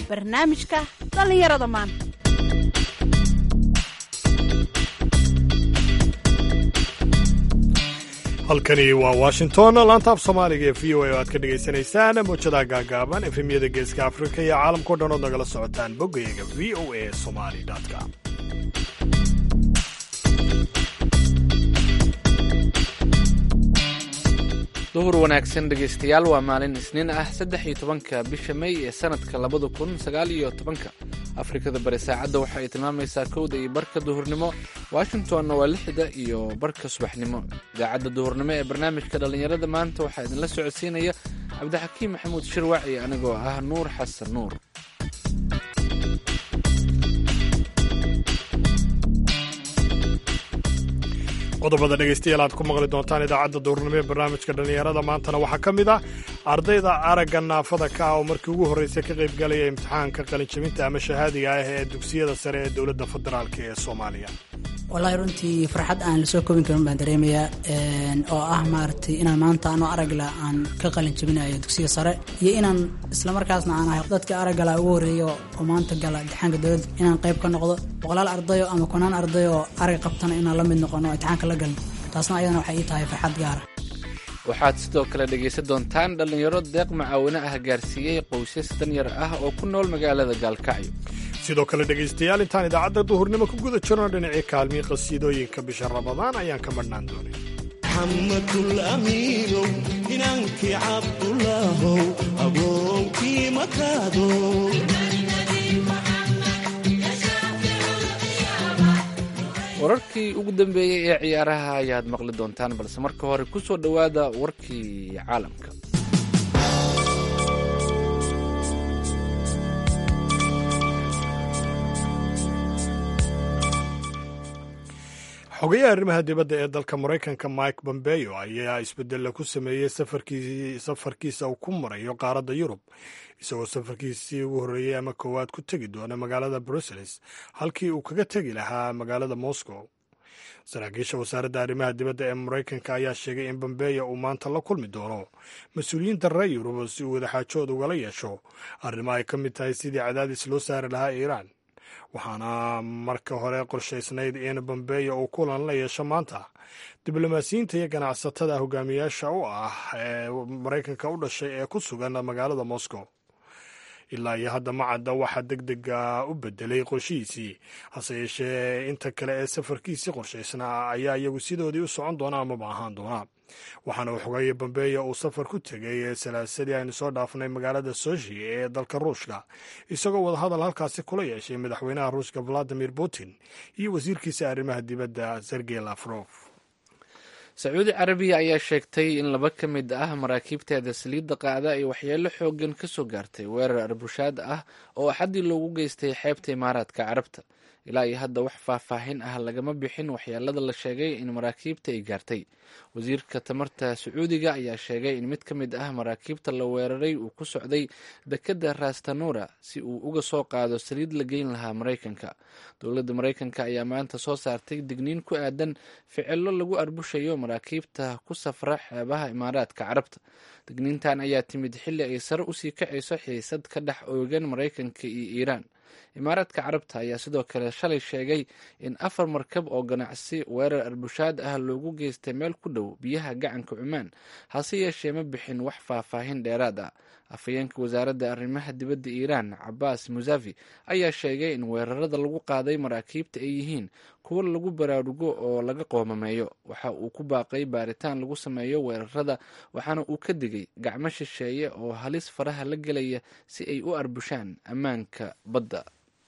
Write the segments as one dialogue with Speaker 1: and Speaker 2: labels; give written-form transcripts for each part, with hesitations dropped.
Speaker 1: barnaamijka dhallinyarada maanta.
Speaker 2: halkani waa washington, laanta af soomaaliga ee v o a oo aad ka dhegaysanaysaan mawjadaha gaagaaban efemyada geeska afrika iyo caalamkao dhan ood nagala socotaan boggayaga v o a somali.com.
Speaker 3: duhur wanaagsan dhegaystayaal, waa maalin isniin ah 13 bisha May ee sanadka 2019. afrikada bari saacadda waxa ay tilmaamaysaa 1:00 duhurnimo, washingtonna waa 6:00 subaxnimo. idaacadda duhurnimo ee barnaamijka dhallinyarada maanta waxaa idinla socodsiinaya cabdixakiim maxamuud shirwac iyo anigoo ah nuur xasan nuur.
Speaker 2: qodobada dhegaystayaal aad ku maqli doontaan idaacadda duhurnimo ee barnaamijka dhallinyarada maantana waxaa ka mid ah ardayda aragga naafada ka ah oo markii ugu horraysay ka qaybgalaya imtixaanka qalinjabinta ama shahaadiga ah ee dugsiyada sare ee dowladda federaalk ee soomaaliya.
Speaker 4: wallaahi runtii farxad aan lasoo koobin karin baan dareemayaa, oo ah maaragtay inaan maanta anoo aragla aan ka qalin jabinayo dugsiga sare, iyo inaan islamarkaasna aan ahay dadka araggala ugu horreeyo oo maanta gala imtixaanka dowladda, inaan qayb ka noqdo boqolaal ardayo ama konaan arday oo arag qabtana inaan la mid noqono imtixaanka la galno. taasna ayadana waxay ii tahay farxad gaara.
Speaker 3: waxaad sidoo kale dhegaysan doontaan dhallinyaro deeq macaawino ah gaarsiiyey qoysas danyar ah oo ku nool magaalada gaalkacyo.
Speaker 2: sidoo kale dhegaystayaal, intaan idaacadda duhurnimo ku guda jirno dhinacii kaalmii qasiidooyinka bisha ramadaan ayaan ka madhnaan doonay.
Speaker 5: xamadul amiinow inankii cabdulaahow aboonkii makaado.
Speaker 3: wararkii ugu dambeeyey ee ciyaaraha ayaad maqli doontaan, balse marka hore ku soo dhowaada warkii caalamka.
Speaker 2: xogayaha arrimaha dibadda ee dalka maraykanka Mike Pompeo ayaa isbeddella ku sameeyey safarkiisa uu ku marayo qaaradda Yurub, isagoo safarkiisii ugu horreeyey ama koowaad ku tegi doona magaalada Brussels halkii uu kaga tegi lahaa magaalada Moscow. saraakiisha wasaaradda arrimaha dibadda ee maraykanka ayaa sheegay in Pompeo uu maanta la kulmi doono mas-uuliyiinta reer Yurub si uu wadaxaajood ugala yeesho arrimo ay ka mid tahay sidii cadaadis loo saari lahaa Iiraan. waxaana marka hore qorshaysnayd in Pompeo uu kulan la yeesho maanta diblomaasiyiinta iyo ganacsatada hogaamiyaasha u ah ee maraykanka u dhashay ee ku sugan magaalada Moscow. ilaa iyo hadda macadda waxaa degdega u bedelay qorshihiisii, hase yeeshee inta kale ee safarkiisii qorshaysnaa ayaa iyagu sidoodii u socon doona amaba ahaan doona. waxaana uu xogeeyey Pompeo uu safar ku tegay salaasadii aynu soo dhaafnay magaalada Sochi ee dalka Ruushka, isagoo wadahadal halkaasi kula yeeshay madaxweynaha Ruushka Vladimir Putin iyo wasiirkiisa arrimaha dibadda Sergey Lavrov.
Speaker 3: sacuudi carabiya ayaa sheegtay in 2 ka mid ah maraakiibteeda saliidda qaada ay waxyeello xooggan ka soo gaartay weerar arbushaad ah oo axaddii loogu geystay xeebta imaaraadka carabta. ilaa iyo hadda wax faahfaahin ah lagama bixin waxyeelada la sheegay in maraakiibta ay gaartay. wasiirka tamarta sacuudiga ayaa sheegay in mid ka mid ah maraakiibta la weeraray uu ku socday dekedda rastanura si uu uga soo qaado saliid la geyn lahaa maraykanka. dowladda maraykanka ayaa maanta soo saartay digniin ku aadan ficilo lagu arbushayo maraakiibta ku safra xeebaha imaaraadka carabta. digniintan ayaa timid xilli ay sare usii kacayso xiisad ka dhex oogan maraykanka iyo iiraan. imaaraadka carabta ayaa sidoo kale shalay sheegay in 4 markab oo ganacsi weerar arbushaad ah loogu geystay meel ku dhow biyaha gacanka Cumaan, hase yeeshee ma bixin wax faahfaahin dheeraad ah. afhayeenka wasaaradda arrimaha dibadda Iiraan Cabbaas Musavi ayaa sheegay in weerarada lagu qaaday maraakiibta ay yihiin kuwo lagu baraarugo oo laga qoomameeyo. waxa uu ku baaqay baaritaan lagu sameeyo weerarada, waxaana uu ka digay gacmo shisheeye oo halis faraha la gelaya si ay u arbushaan ammaanka badda.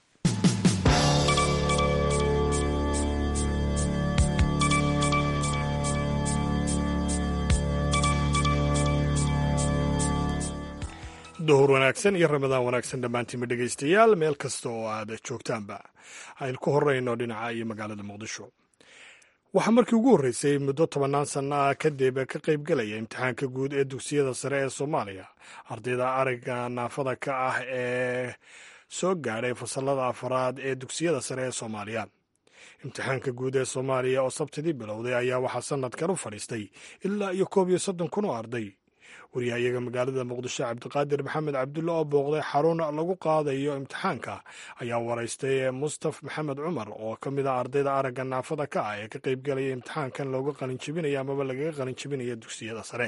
Speaker 2: duhur wanaagsan iyo ramadaan wanaagsan dhammaantiinba dhegaystayaal, meel kasta oo aad joogtaanba. aynu ku horreyno dhinaca iyo magaalada muqdisho. waxaa markii ugu horreysay muddo 10 sanno ah kadib ka qaybgalaya imtixaanka guud ee dugsiyada sare ee Soomaaliya ardayda aragga naafada ka ah ee soo gaadhay fasallada afraad ee dugsiyada sare ee Soomaaliya. imtixaanka guud ee Soomaaliya oo sabtidii bilowday ayaa waxaa sanadkan u fadhiistay ilaa iyo 31,000 oo arday. wariyahayaga magaalada muqdisho cabdiqaadir maxamed cabdulle oo booqday xarun lagu qaadayo imtixaanka ayaa waraystay mustaf maxamed cumar oo ka mid ah ardayda aragga naafada ka ah ee ka qaybgalaya imtixaankan looga qalinjibinayo amaba lagaga qalinjibinaya dugsiyada sare.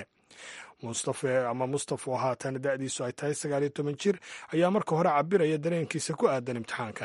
Speaker 2: mustaf oo haatan da'diisu ay tahay 19 jir ayaa marka hore cabiraya dareenkiisa ku aadan imtixaankan.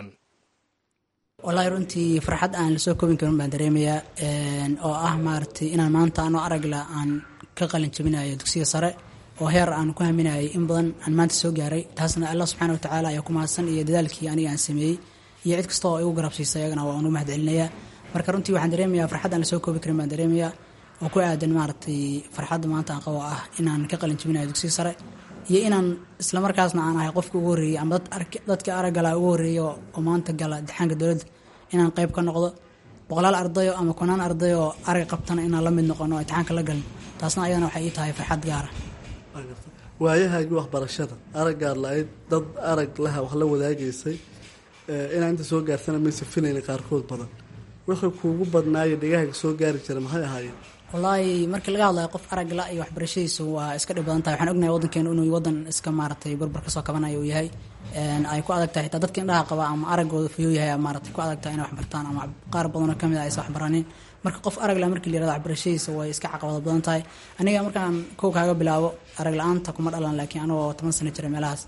Speaker 4: wallaahi runtii farxad aan lasoo koobin karin baan dareemayaa oo ah maaragtay inaan maanta anoo aragla aan ka qalin jabinayo dugsiga sare oo heer aan ku haminayay in badan aan maanta soo gaaray. taasna allah subxaana wa tacaala ayaa ku mahadsan iyo dadaalkii aniga aan sameeyey iyo cid kasta oo igu garabsiisay ayagana waan u mahad celinayaa. marka runtii waxaan dareemayaa farxad aan lasoo koobi karin baan dareemayaa oo ku aadan maaragtay farxadda maanta aan qabo ah inaan ka qalin jabinayo dugsiga sare iyo inaan isla markaasna aan ahay qofka ugu horreeyey ama dadka araggala ugu horreeya oo maanta gala imtixaanka dowladda inaan qayb ka noqdo. boqolaal ardayo ama konaan ardayo oo arag qabtana inaan la mid noqono oo imtixaanka la galin, taasna ayadana waxay ii tahay farxad gaara.
Speaker 6: waayahaagii waxbarashada araggaad la-ayd dad arag laha wax la wadaagaysay inaa inta soo gaarsana maysa filayna qaarkood badan wixii kuugu badnaayo dhegahaaga soo gaari jira maxay ahaayeen?
Speaker 4: wallaahi markii laga hadlayo qof arag la iyo waxbarashadiisu waa iska dhib badan tahay. waxaan ognahay waddankeenu inuu wadan iska maaragtay barbar kasoo kabanayo uu yahay, ay ku adag tahay xitaa dadka indhaha qaba ama araggooda fayuu yahay maaragtay ku adag tahay inay waxbartaan ama qaar badanoo kamid ah aysan waxbaranin. marka qof arag la markii la yirahdo waxbarashadiisa way iska caqabado badan tahay. aniga markaan kow kaaga bilaabo arag la-aanta kuma dhalan, laakiin anigoo 10 sano jira meelahaas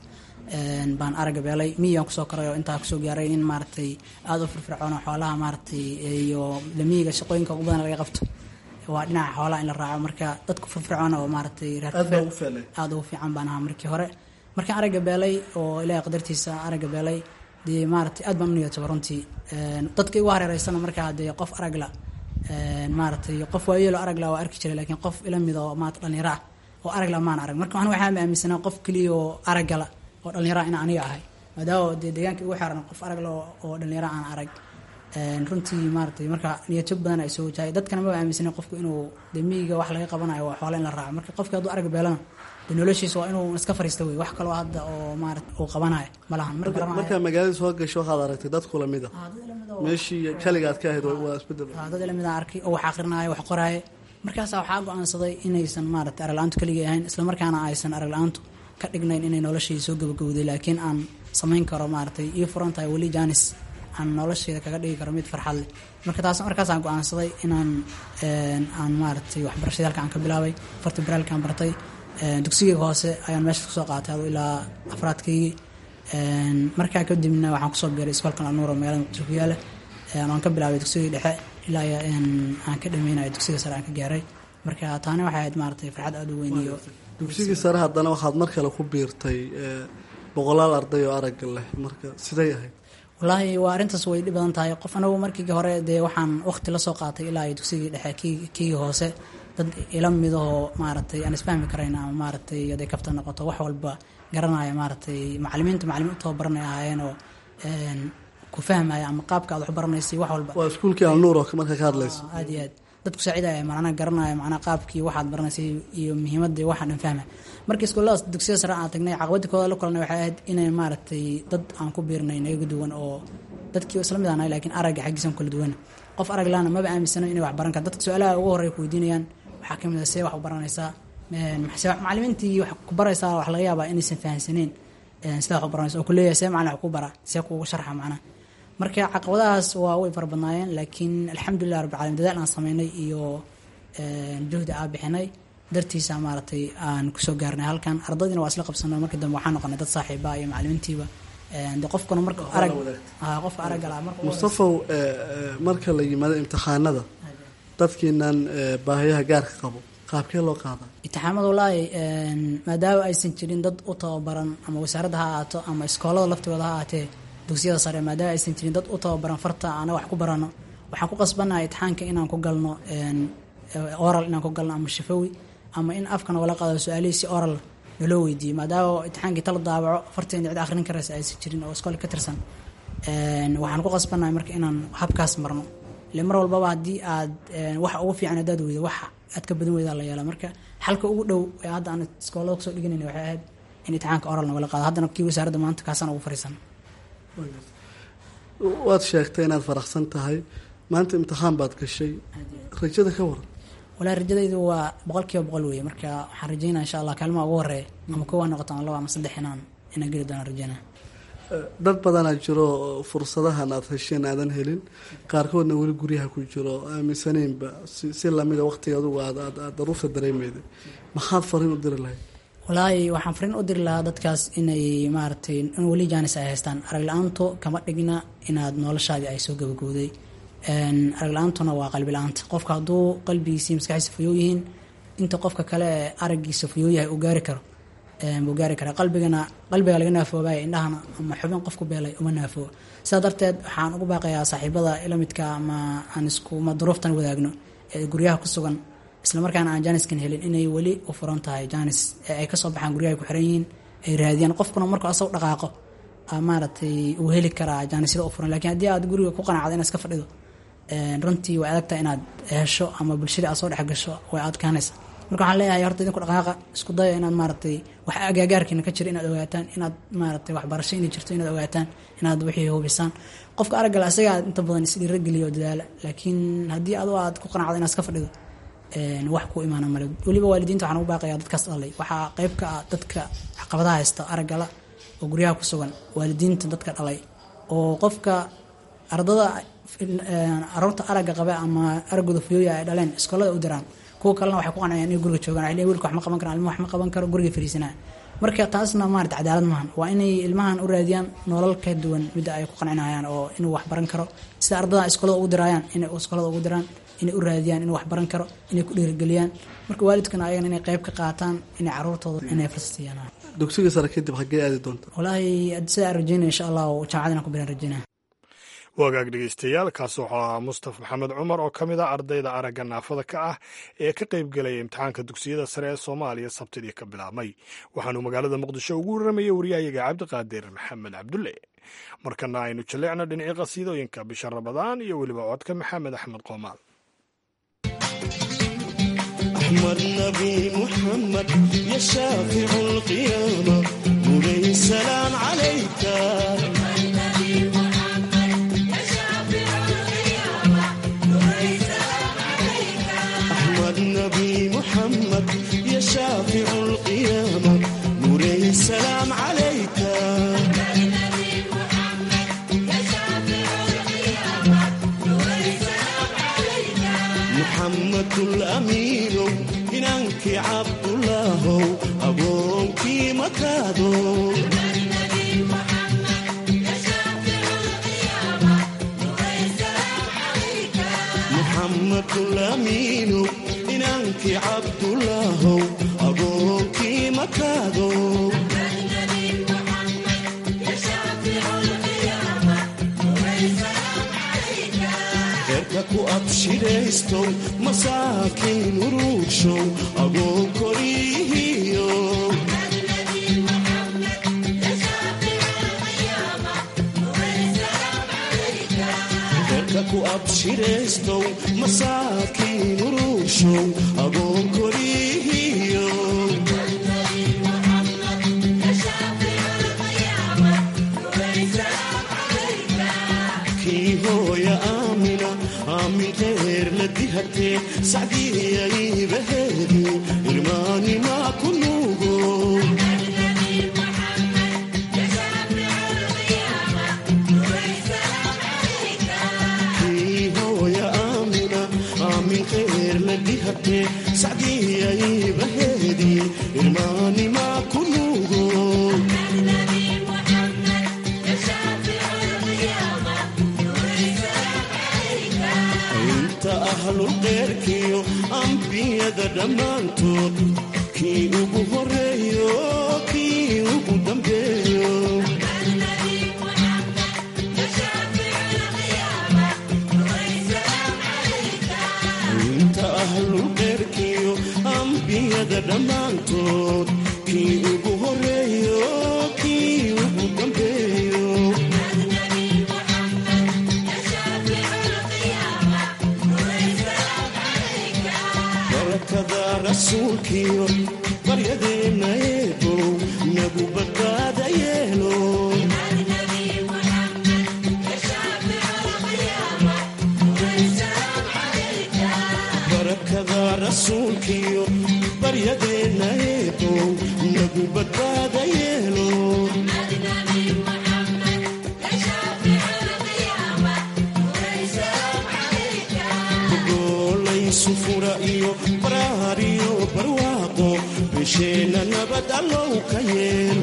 Speaker 4: baan aragga beelay. miyaan kusoo koray oo intaa kusoo gaaray in maaragtay aada u firfircoon oo xoolaha maaragtay iyo lamiyiga shaqooyinka ugu badan laga qabto waa dhinaca xoolaha in la raaco. marka dadku firfircoon oo maaragtay aada ugu fiican baan ahaa markii hore. markaan aragga beelay oo ilaahay qadartiisa aragga beelay dee maaragtay aad baan u niyadjaba runtii. dadka igu hareereysana markaa dee qof aragla maaragtay qof waayeelo aragla waa arki jiray, laakiin qof ila mid oo maaragtay dhalinyaro ah oo aragla maan arag. marka waxaan aaminsanaa qof keliya oo araggala oo dhalinyaro in aniga ahay, maadaama dee deegaanka igu xeeran qof aragla oo dhalinyaro aan arag. runtii maaragtay marka niyadjab badan ay soo wajahay. dadkana ma aaminsanin qofku inuu dee miyiga wax laga qabanayo waa xoolo in la raaco. marka qofka hadduu arag beelana dee noloshiisa waa inuu iska fariista wey, wax kaloo hadda oo maaragtay uu qabanayo malahan.
Speaker 6: markaa magaalada soo gasho waxaad aragtay dad kula mid a meeshii kaligaad ka ahayd waa isbedel.
Speaker 4: dad ila mid a arkay oo wax aqrinaayo wax qoraayo. markaasaa waxaa go-aansaday inaysan maaragtay arag la-aantu keligay ahayn, isla markaana aysan arag la-aantu ka dhignayn inay noloshii soo gabagabowday, laakiin aan samayn karo maaragtay ii furan tahay weli jaanis aan noloshayda kaga dhigi karo mid farxad leh. marka markaasaan go-aansaday inaan aan maaragtay waxbarashada halka aan ka bilaabay. farta baraalkaan bartay dugsigayga hoose ayaan meesha kusoo qaatay ado ilaa afraadkaygii. markaa kadibna waxaan kusoo biiray iskoolkan alnuur oo magaalada muqdisho ku yaala. aan ka bilaabay dugsigii dhexe ilaa aan ka dhameynayo dugsiga sare aan ka gaaray. marka taani waxay ahayd maaragtay farxad aada u weyn. iyo
Speaker 6: dugsigii sare haddana waxaad mar kale ku biirtay boqolaal arday oo aragga leh, marka siday ahayd?
Speaker 4: wallaahi waa arrintaas way dhib badan tahay. qof anagu markii hore dee waxaan waqti la soo qaatay ilaa ay dugsigii dhexe kii hoose dad ila midahoo maaragtay aan isfahmi karayn ama maaragtay haday kafta noqoto wax walba garanaya. maaragtay macalimiin u tababaranay ahaayeen oo ku fahmaya ama qaabka aad wax baranaysay wax walba.
Speaker 6: waa iskuulkii alnuur oo marka ka hadlayso
Speaker 4: aad iyo aad dadku saacidaya macnaha garanaya macnaha qaabkii waxaad baranaysay iyo muhiimadii waxaan dhan fahmay. markii iskuulladaas dugsiyada sare aan tagnay caqabadii kooda la kulanay waxay ahayd inay maaragtay dad aan ku biirnay naga duwan oo dadkii isla mid aanahay laakiin aragga xaggiisan kala duwan. qof arag laana maba aaminsano inay wax baran karaan. dadka su-aalaha ugu horreeya ku weydiinayaan waxaa ka mid ah see wax u baranaysaa, macalimiintii wax ku baraysaa wax laga yaabaa inaysan fahansaneen sida wax u baranaysa oo ku leeyahay see macalin wax ku bara see kuugu sharxa macnaha. marka caqabadahaas waa way fara badnaayeen, laakiin alxamdulilah rabbil caalamiin dadaal aan sameynay iyo juhdi aan bixinay dartiisa maaragtay aan kusoo gaarnay halkan. ardaydiina waa isla qabsanay. markii dambe waxaan noqonay dad saaxiiba iyo macalimiintiiba de qofkana marka arag qofka aragga la marka
Speaker 6: mustafow marka la yimaado imtixaanada dadkiinan baahiyaha gaarka qabo qaabkee loo qaadaa
Speaker 4: imtixaamada? wallaahi maadaama aysan jirin dad u tababaran ama wasaaradda ha ahaato ama iskoolada laftigooda ha ahaatee dugsiyada sare, maadaama aysan jirin dad u tababaran farta ana wax ku barano, waxaan ku qasbanahay imtixaanka inaan ku galno oral inaan ku galno ama shafawi ama in afkana wala qaado su-aalihiisi oral naloo weydiiyey. maadaama imtixaankii tala daabaco farteena cid akhrin karaysa aysan jirin oo iskool ka tirsan, waxaan ku qasbanahay marka inaan habkaas marno. ile mar walbaba haddii aad waxa ugu fiican haddaad weydo waxa aad ka badan weydaa la yeela. marka xalka ugu dhow ee hadda aan iskoolada kusoo dhiganayna waxay ahayd in imtixaanka oral nagala qaado. haddana kii wasaaradda maanta kaasaan ugu fariisan.
Speaker 6: waad sheegtay inaad faraxsan tahay maanta imtixaan baad gashay, rajada ka waran?
Speaker 4: walaa rajadaydu waa 100% weeye marka waxaan rajeynaa insha Allah kaalmaha ugu horeeya ama kuwa noqoto ama 2 ama 3 inaan geli doono rajeynaa
Speaker 6: dad badanaa jiro fursadahan aad hesheen aadan helin qaarkoodna weli guryaha ku jiro aaminsaneenba si lamida waqtiga adugu aad daruufta dareemayday maxaad fariin u diri lahayd
Speaker 4: walaahi waxaan fariin u diri lahaa dadkaas inay maaragtay in weli jaanis ay haystaan arag la-aantu kama dhigna inaad noloshaadii ay soo gabagowday arag la-aantuna waa qalbi la-aanta qofka hadduu qalbigiisii maskaxiisa fayoo yihiin inta qofka kale ee araggiisa fayoo yahay uu gaari karo buu gaari karaa qalbiga laga naafoobaya indhahana ama xubin qofku beelay uma naafoo sidaa darteed waxaan ugu baaqayaa saaxiibada ila midka ama aan iskuma duruuftan wadaagno ee guryaha ku sugan isla markaana aan jaaniskan helin inay weli u furan tahay jaanis ee ay kasoo baxaan guryaha ay ku xiran yihiin ay raadiyaan qofkuna markuu asag dhaqaaqo maaragtay uu heli karaa jaanisyada u furan laakiin haddii aad guriga ku qanacdo inaad iska fadhido runtii way adagtahay inaad hesho ama bulshada aad soo dhex gasho way adkaanaysa marka waxaan leeyahay horta idinku dhaqaaqa isku daya inaad maaragtay wax agaagaarkiina ka jira inaad ogaataan inaad maaragtay waxbarasho inay jirto inaad ogaataan inaad wixii hubisaan qofka araggala asaga aad inta badan isdhiira geliyo dadaala laakiin haddii adu aad ku qanacdo inaad iska fadhido wax ku imaana male weliba waalidiinta waxaan ugu baaqayaa dadkaas dhalay waxaa qayb ka ah dadka caqabadaha haysta araggala oo guryaha ku sugan waalidiinta dadka dhalay oo qofka ardada aroorta aragga qabe ama araggooda fuyooya ay dhaleen iskoolada u diraan kuwa kalena waxay ku qanacayaan inay guriga joogaan waxay leeyihiin wiilka wax ma qaban karaan ilmaha wax ma qaban karo guriga fariisanaa marka taasna maarata cadaalad maahan waa inay ilmahan u raadiyaan nolol ka duwan midda ay ku qancinayaan oo inuu wax baran karo sida ardada iskoolada ugu dirayaan inay iskoolada ugu diraan inay u raadiyaan inuu wax baran karo inay ku dhiirigeliyaan marka waalidkana ayagana inay qayb ka qaataan inay caruurtooda inay fursad
Speaker 6: dugsiga sare kadib xaggee aadi doonta
Speaker 4: walaahi sida aan rajeynaya insha Allah jaamacadana ku biran rajeynaa
Speaker 2: wagaag dhegeystayaal kaas waxaa Mustafa Maxamed Cumar oo ka mid ah ardayda aragga naafada ka ah ee ka qayb galaya imtixaanka dugsiyada sare ee Soomaaliya sabtidii ka bilaabmay waxaanu magaalada Muqdisho ugu waramayay wariyahayaga Cabdiqaadir Maxamed Cabdulle markana aynu jaleecno dhinacii qasiidooyinka bisha Ramadaan iyo weliba codka Maxamed Axmed Qoomaal
Speaker 5: أحمد نبي محمد يا شافع القيامة نوري السلام عليك النبي محمد يا شافع القيامة نوري السلام عليك محمد الأمين إنك عبد الله أبوك مكادو محمد الأمين إنك عبد الله أبوك مكادو غيرك أبشريستو مساكين روشو أبوك ريهيو غيرك أبشريستو مساكين روشو أبوك ريهيو كيهو يا آمنة آمن غير لديهتي سعدي يا بهدي إرماني ما كنوغو كيهو يا آمنة آمن غير لديهتي سعدي يا بهدي إرماني ما كنوغو أهل الغير كيو أنبياء دمانتو كي أبو هريو كي أبو دمبيو أنت أهل الغير كيو أنبياء دمانتو كي أبو هريو كي أبو دمبيو كذا رسولكيو بريدنا يبو نبو بكادا يلو بركذا rasuulkiyo baryadeenna eebow nagu badbaada yeelo gogolaysu fura iyo baraar iyo barwaaqo bisheenna nabad allow ka yeel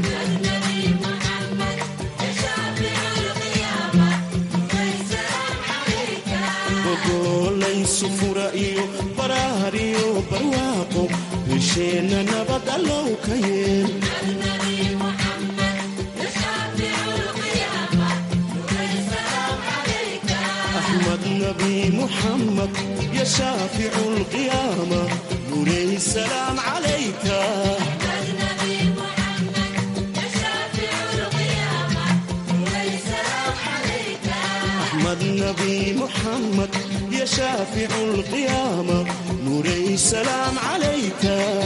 Speaker 5: gogolaysu fura iyo baraar iyo barwaaqo bisheenna nabad allow ka yeel أحمد نبي محمد يا شافع القيامة نوري السلام عليك أحمد نبي محمد يا شافع القيامة نوري السلام عليك أحمد نبي محمد يا شافع القيامة نوري السلام عليك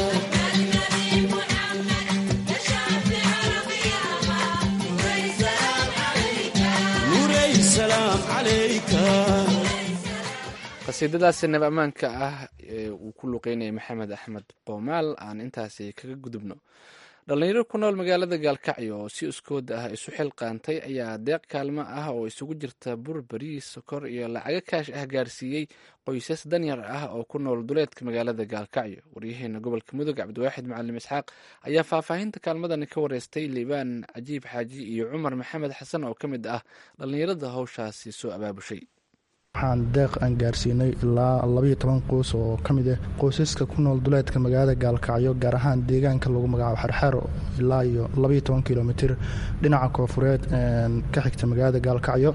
Speaker 3: qasiidadaasi nab ammaanka ah ee uu ku luqeynayay maxamed axmed qoomaal aan intaasi kaga gudubno. dhallinyaro ku nool magaalada gaalkacyo oo si iskooda ah isu xilqaantay ayaa deeq kaalmo ah oo isugu jirta bur, bariis, sokor iyo lacago kaash ah gaarsiiyey qoysas danyar ah oo ku nool duleedka magaalada gaalkacyo. waryaheena gobolka mudug cabdiwaaxid macalim isxaaq ayaa faahfaahinta kaalmadani ka wareystay liibaan cajiib xaaji iyo cumar maxamed xasan oo ka mid ah dhallinyarada howshaasi soo abaabushay.
Speaker 7: waxaan deeq aan gaarsiinay ilaa 12 qoys oo ka mid ah qoysaska ku nool duleedka magaalada gaalkacyo, gaar ahaan deegaanka lagu magacaabo xarxaro ilaa iyo 12 kilomitir dhinaca koofureed ka xigta magaalada gaalkacyo.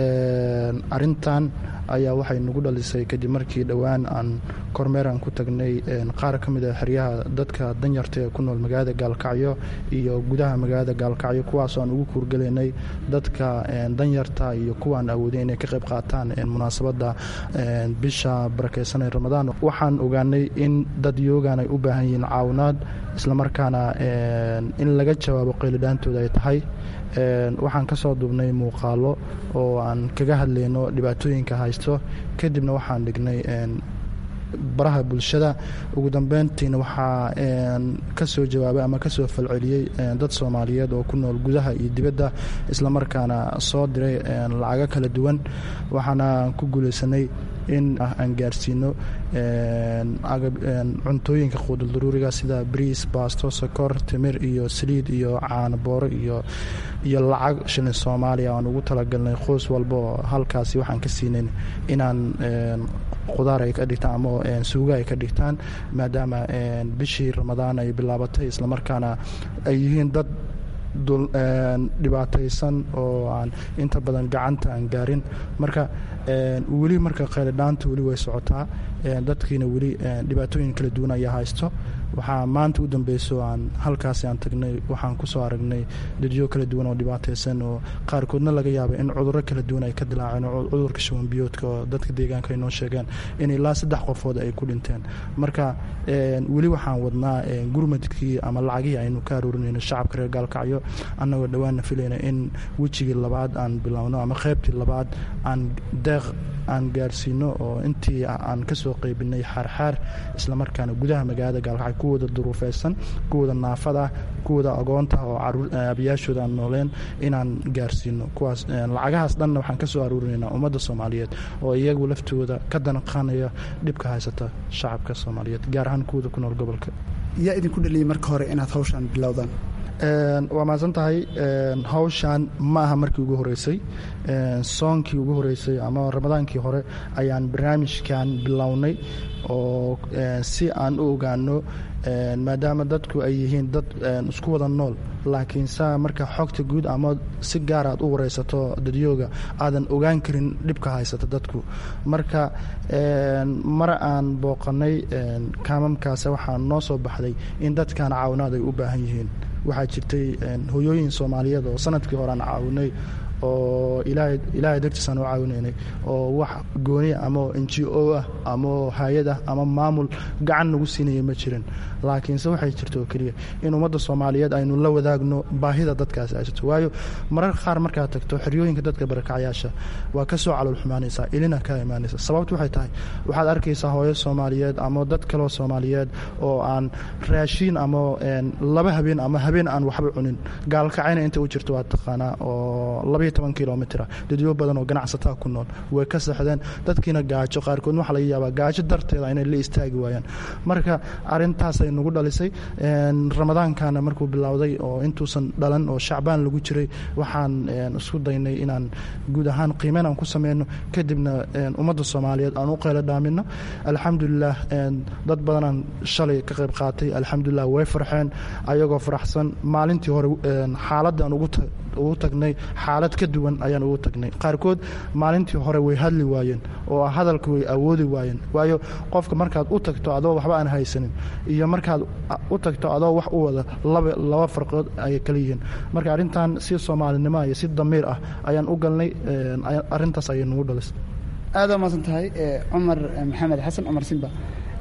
Speaker 7: arintan ayaa waxay nagu dhalisay kadib markii dhowaan aan kormeeraan ku tagnay qaar ka mid ah xeryaha dadka danyarta ee ku nool magaalada gaalkacyo iyo gudaha magaalada gaalkacyo, kuwaasoo aan ugu kuurgalaynay dadka danyarta iyo kuwaan awoodin inay ka qayb qaataan munaasabada bisha barakeysan ee ramadaan. waxaan ogaanay in dad yoogan ay u baahan yihiin caawinaad, islamarkaana in laga jawaabo qeylidhaantooda ay tahay. waxaan ka soo duubnay muuqaalo oo aan kaga hadlayno dhibaatooyinka haysto, kadibna waxaan dhignay baraha bulshada. ugu dambeyntiina waxaa ka soo jawaabay ama ka soo falceliyey dad Soomaaliyeed oo ku nool gudaha iyo dibadda, islamarkaana soo diray lacago kala duwan. waxaana ku guuleysanay in aan gaarsiino cuntooyinka quudul daruuriga sida bariis, baasto, sokor, timir iyo saliid iyo caano booro iyo lacag shilin Soomaaliya aan ugu talagalnay qoys walba oo halkaasi waxaan ka siinayn inaan qudaar ay ka dhigtaan ama suuga ay ka dhigtaan, maadaama bishii Ramadaan ay bilaabatay, islamarkaana ay yihiin dad dhibaataysan oo aan inta badan gacanta aan gaarin. marka weli marka qeylidhaanta weli way socotaa, dadkiina weli dhibaatooyin kala duwan ayaa haysto. waxaa maanta u dambeyso aan halkaasi aan tagnay, waxaan kusoo aragnay dadyo kala duwan oo dhibaataysan oo qaarkoodna laga yaabay in cudurro kala duwan ay ka dilaaceen, oo cudurka shuban biyoodka oo dadka deegaanka ay noo sheegeen in ilaa 3 qofood ay ku dhinteen. marka weli waxaan wadnaa gurmadkii ama lacagihii aynu ka aruurinayno shacabka reer gaalkacyo, annagoo dhowaanna filayna in wejigii labaad aan bilowno ama qaybtii labaad aan deeq aan gaarsiino oo intii aan ka soo qaybinay xaarxaar, islamarkaana gudaha magaalada gaalkacyo kuwooda duruufeysan, kuwooda naafada, kuwooda agoonta oo abiyaashooda aan nooleen inaan gaarsiino. kuwaas lacagahaas dhanna waxaan ka soo aruurinaynaa ummadda Soomaaliyeed oo iyagu laftooda ka danqanaya dhibka haysata shacabka Soomaaliyeed, gaar ahaan kuwooda ku nool gobolka.
Speaker 8: yaa idinku dhaliyay marka hore inaad hawshan bilowdaan?
Speaker 7: waa mahadsan tahay. hawshan ma aha markii ugu horeysay, soonkii ugu horeysay ama ramadaankii hore ayaan barnaamijkan bilownay oo si aan u ogaano, maadaama dadku ay yihiin dad isku wada nool, laakiin saa marka xogta guud ama si gaar aad u wareysato dadyooga aadan ogaan karin dhibka haysata dadku. marka mar aan booqanay kaamamkaas waxaa noo soo baxday in dadkan caawinaad ay u baahan yihiin. waxaa jirtay hooyooyin Soomaaliyeed oo sanadkii hore aan caawinay oo ilaahay dartiisaan u caawinaynay oo wax gooni ama NGO ah ama hay-ad ah ama maamul gacan nagu siinaya ma jirin laakiinse waxay jirto oo keliya in ummadda Soomaaliyeed aynu la wadaagno baahida dadkaas haysato waayo marar qaar markaad tagto xeriyooyinka dadka barakacayaasha waa ka soo calool xumaanaysaa ilina ka imaanaysa sababtu waxay tahay waxaad arkaysaa hooyo Soomaaliyeed ama dad kale oo Soomaaliyeed oo aan raashin ama laba habeen ama habeen aan waxba cunin gaalkacayna inta u jirto waa taqaanaa oo 12 kilomitir dadyo badan oo ganacsatada ku nool way ka saxdeen dadkiina gaajo qaarkood waxa laga yaabaa gaajo darteeda inay la istaagi waayaan marka arintaas ay nagu dhalisay Ramadaankana markuu bilowday oo intuusan dhalan oo Shacbaan lagu jiray waxaan isku daynay inaan guud ahaan qiimeyn aan ku sameeyno kadibna ummadda Soomaaliyeed aan u qeylo dhaamino alxamdulillah dad badan aan shalay ka qayb qaatay alxamdulillah way farxeen ayagoo faraxsan maalintii hore xaaladdan ugu tagnay xaalad ka duwan ayaan ugu tagnay qaarkood maalintii hore way hadli waayeen oo hadalka way awoodi waayeen waayo qofka markaad u tagto adoo waxba aan haysanin iyo markaad u tagto adoo wax u wada laba farqood ay kala yihiin marka arintan si Soomaalinimo iyo si damiir ah ayaan u galnay arintaas ayay nagu dhalisay
Speaker 8: aad ma santahay Umar Maxamed Xasan Umar Simba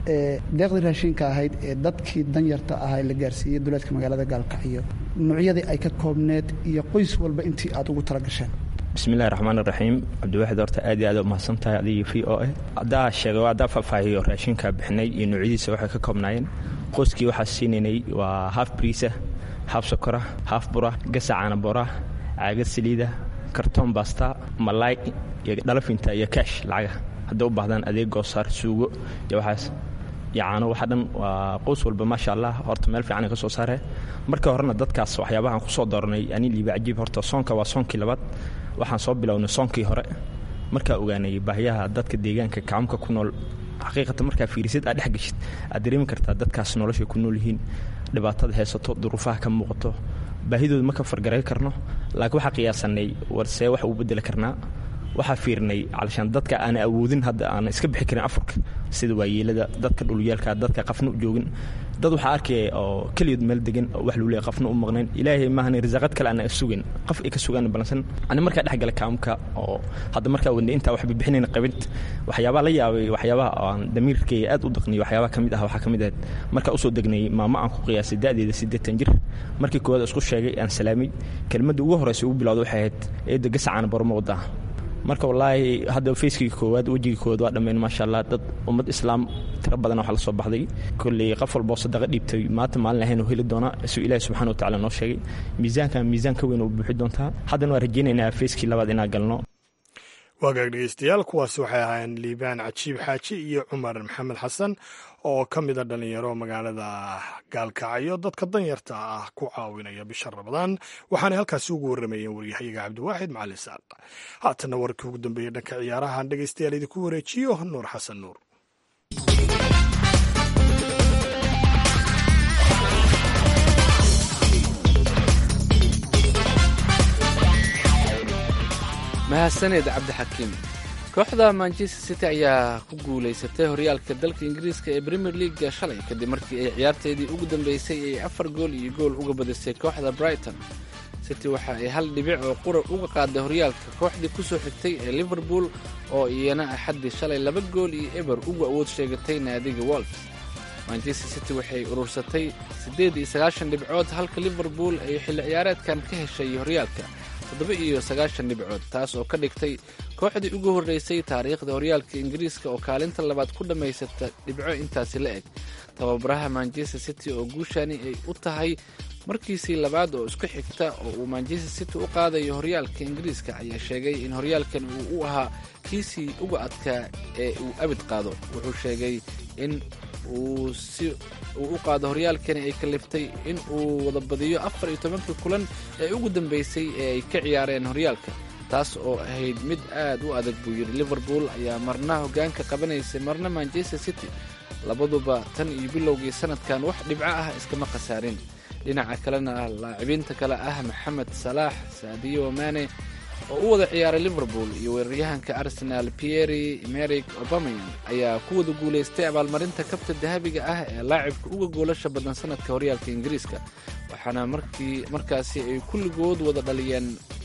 Speaker 8: deeqdi raashinka ahayd ee dadkii danyarta ahaa la gaarsiiyay dowladka magaalada Gaalkacyo noocyada ay ka koobneed iyo qoys walba intii aad ugu tala gasheen
Speaker 9: bismillaahir rahmaanir rahiim Cabdiwaxid horta aad iyo aad u mahadsantahay adiga VOA adaa sheegay waa daa faafahiyo raashinka bixinay iyo noocyadiisa waxa ka koobnaayeen qoyskii waxa siinay waa half priisa half sokora half bura gasacaana bura caagad saliida karton basta malay iyo dhalafinta iyo cash lacag hadda u baahdaan adeeg goosaar suugo iyo waxaas yaano waxa dhan waa qoys walba ma sha Allah horta meel fiican ka soo saaray marka horena dadkaas waxyaabahan ku soo doornay ani liiba ajiib horta soonka waa soonkii labaad waxaan soo bilownay soonkii hore marka ogaanay baahiyaha dadka deegaanka kaamka ku nool xaqiiqatan marka fiirisid aad dhex gashid aad dareemi kartaa dadkaas nolosha ku nool yihiin dhibaatada haysato duruufaha ka muuqato baahidooda ma ka fargaray karno laakiin waxa qiyaasanay warsee wax u bedel karnaa waxa fiirnay calashan dadka aan awoodin hadda aan iska bixi karin Afrika sida waayeelada dadka dhuliyaalka dadka qafna u joogin dad waxa arkay oo kaliya meel degan wax loo leeyahay qafna u maqneen ilaahay ma ahna risaaqad kale aan sugin qaf ay ka sugan balansan ani marka dhaxgal kaamka oo hadda marka wadna inta wax bixinayna qabint waxyaabo la yaabay waxyaabo aan damiirkay aad u dhaqnay waxyaabo kamid ah waxa kamid ah marka u soo degnay maama aan ku qiyaasay daadeeda 8 jir markii koowaad isku sheegay aan salaamay kelmadda ugu horeysa ugu bilowday waxay ahayd ee gasacaan barmo wada marka wallahi hadda Facebook koowaad wajiga koowaad waa dhameen ma sha Allah dad ummad islaam tira badan waxa la soo baxday kulli qof walba sadaqa dhibtay maanta maalin ahayn oo heli doona isuu Ilaahay subhanahu wa ta'ala noo sheegay miisaanka weyn oo buuxi doonta haddana waa rajaynaynaa Facebook labaad inaan galno
Speaker 2: waagaag dhegeystayaal kuwaas waxay ahaayeen liibaan cajiib xaaji iyo Umar Maxamed Xasan oo ka mid ah dhalinyaro magaalada Gaalkacyo dadka danyarta ah ku caawinaya bisha Ramadaan waxaana halkaas ugu waramayeen wariyahayaga Cabdiwaxid Macalin Saaq haatana warkii ugu dambeeyay dhanka ciyaaraha dhegeystayaal idinku wareejiyo Nuur Xasan Nuur
Speaker 3: mahadsaned Cabdixakiim kooxda Manchester City ayaa ku guuleysatay horyaalka dalka Ingiriiska ee Premier League shalay kadib markii ay ciyaarteedii ugu dambeysay ay 4 gool iyo gool uga badisay kooxda Brighton City waxa ay hal dhibic oo qura uga qaaday horyaalka kooxdii ku soo xigtay ee Liverpool oo iyana axadii shalay 2 gool iyo eber uga awood sheegatay naadiga Wolves Manchester City waxay urursatay 98 dhibcood halka Liverpool ay xilli ciyaareedkan ka heshay horyaalka 97 dhibcood taas oo ka dhigtay kooxdii ugu horeysay taariikhda horyaalka Ingiriiska oo kaalinta labaad ku dhameysata dhibco intaasi la eg tababaraha Manchester City oo guushani ay u tahay markiisii labaad oo isku xigta oo uu Manchester City u qaadayo horyaalka Ingiriiska ayaa sheegay in horyaalkan uu u ahaa kiisii ugu adkaa ee uu abid qaado wuxuu sheegay in uu u qaado horyaalkani ay kaliftay in uu wada badiyo 14 kulan ee ugu dambeysay ee ay ka ciyaareen horyaalka taas oo ahayd mid aad u adag buu yiri Liverpool ayaa marna hogaanka qabanaysay marna Manchester City labaduba tan iyo bilowgii sanadkan wax dhibco ah iskama khasaarin dhinaca kalena laacibiinta kale ah Mohamed Salah Sadio Mane oo u wada ciyaaray Liverpool iyo weeraryahanka Arsenal Pierre-Emerick Aubameyang ayaa ku wada guuleystay abaalmarinta kabta dahabiga ah ee laacibka uga goolasha badan sanadka horyaalka Ingiriiska waxaana markaasi ay kulligood wada dhaliyeen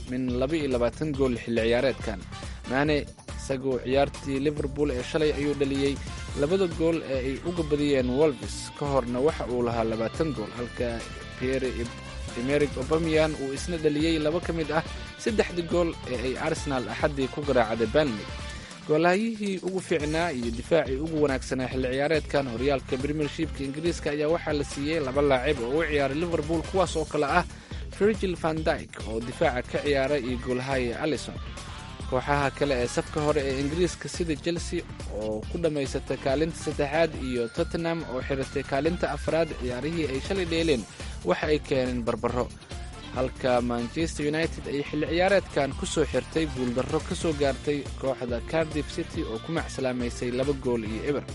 Speaker 3: min 22 gool xilli ciyaareedkan. maane isagoo ciyaartii liverpool ee shalay ayuu dhaliyey 2 gool ee ay uga badiyeen wolves, ka horna waxa uu lahaa 20 gool, halka Pierre-Emerick Aubameyang uu isna dhaliyey 2 ka mid ah 3 gool ee ay Arsenal axaddii ku garaacday Burnley. goolahayihii ugu fiicnaa iyo difaacii ugu wanaagsanaa xilli ciyaareedkan horyaalka Premiershipka Ingiriiska ayaa waxaa la siiyey 2 laacib oo u ciyaaray Liverpool, kuwaas oo kale ah Virgil van Dijk oo difaaca ka ciyaara iyo goolahaya Alisson. kooxaha kale ee safka hore ee Ingiriiska sida Chelsea oo ku dhammaysatay kaalinta 3aad iyo Tottenham oo xiratay kaalinta 4aad ciyaarihii ay shalay dheeleen waxa ay keeneen barbaro, halka Manchester United ay xilli ciyaareedkan ku soo xirtay guuldarro ka soo gaartay kooxda Cardiff City oo ku macsalamaysay 2 gool iyo eber.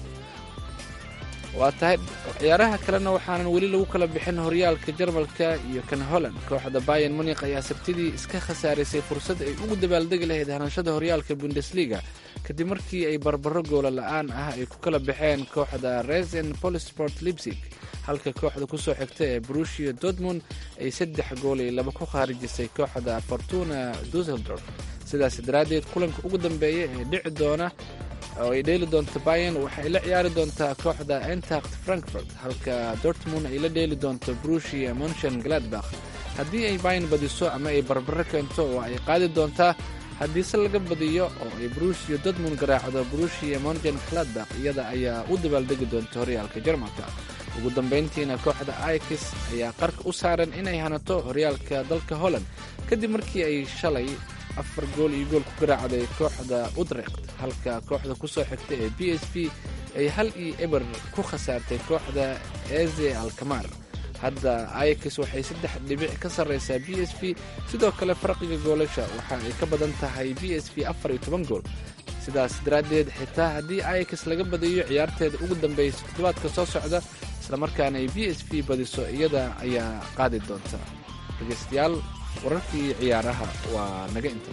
Speaker 3: waa tahay ciyaaraha kalena waxaanan weli lagu kala bixin horyaalka Jarmalka iyo kan Holland. kooxda Bayern Munich ayaa sabtidii iska khasaarisay fursad ay ugu dabaaldegi lahayd hanashada horyaalka Bundesliga kadib markii ay barbaro goola la'aan ah ay ku kala baxeen kooxda Rasenballsport Leipzig, halka kooxda ku soo xigta ee Borussia Dortmund ay 3 gool iyo 2 ku khaarijisay kooxda Fortuna Düsseldorf. sidaas daraaddeed kulanka ugu dambeeya ee dhici doona oo ay dheeli doonto Bayern waxay la ciyaari doontaa kooxda Eintracht Frankfurt, halka Dortmund ay la dheeli doonto Borussia Mönchengladbach. haddii ay Bayern badiso ama ay barbaro keento oo ay qaadi doontaa, haddiise laga badiyo oo ay Borussia Dortmund garaacdo Borussia Mönchengladbach, iyada ayaa u dabaaldegi doonta horyaalka Jarmalka. ugu dambeyntiina kooxda Ajax ayaa qarka u saaran inay hanato horyaalka dalka Holland kadib markii ay shalay 4 gool iyo gool ku garaacday kooxda Utrecht, halka kooxda ku soo xigta ee PSV ay 1-0 ku khasaartay kooxda AZ Alkmaar. hadda Ajax waxay 3 dhibic ka sarreysaa PSV, sidoo kale farqiga goolasha waxa ay ka badan tahay PSV 14 gool. sidaas daraaddeed xitaa haddii Ajax laga badiyo ciyaarteeda ugu dambaysa toddobaadka soo socda islamarkaana ay PSV badiso, iyada ayaa qaadi doonta. dhegeystayaal, wararkii ciyaaraha waa naga inta.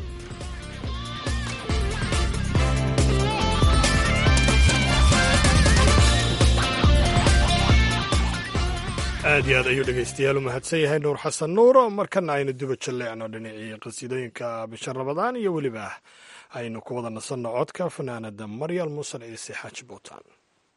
Speaker 2: aad iyo aad ayuu dhegaystayaal u mahadsan yahay nuur xasan nuur. markana aynu duba jalleecno dhinacii qasiidooyinka bisha Ramadaan iyo weliba aynu ku wada nasanno codka fanaanada Maryal Muuse Ciise Xaaji Bootaan.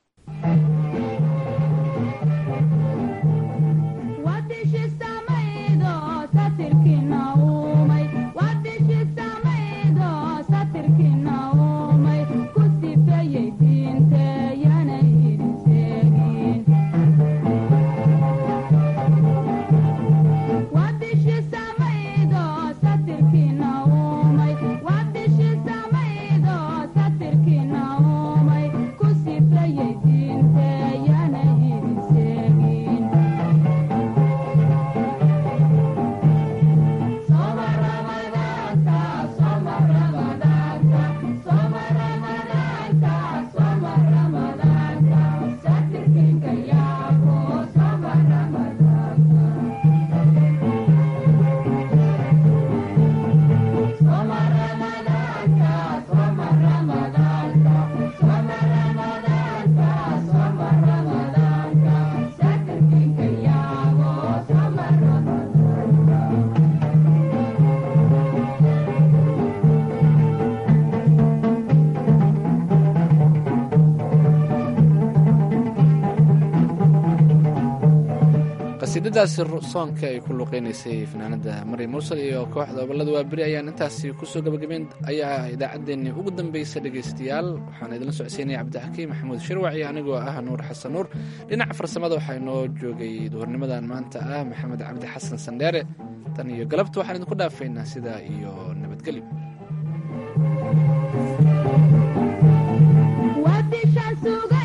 Speaker 3: qasiidadaasi soonka ay ku luqeynaysay fanaanada Maryam Muuse iyo kooxda Obolada waa beri ayaan intaasi kusoo gabagabeyn ayaa idaacaddeenni ugu dambaysa. dhegaystayaal, waxaan idinla socodsiinaya Cabdixakiim Maxamuud Shirwac iyo anigoo ah Nuur Xasan Nuur. dhinaca farsamada waxaa inoo joogay duhurnimadan maanta ah Maxamed Cabdi Xasan Sandheere. tan iyo galabta waxaan idinku dhaafaynaa sidaa iyo nabadgelyo.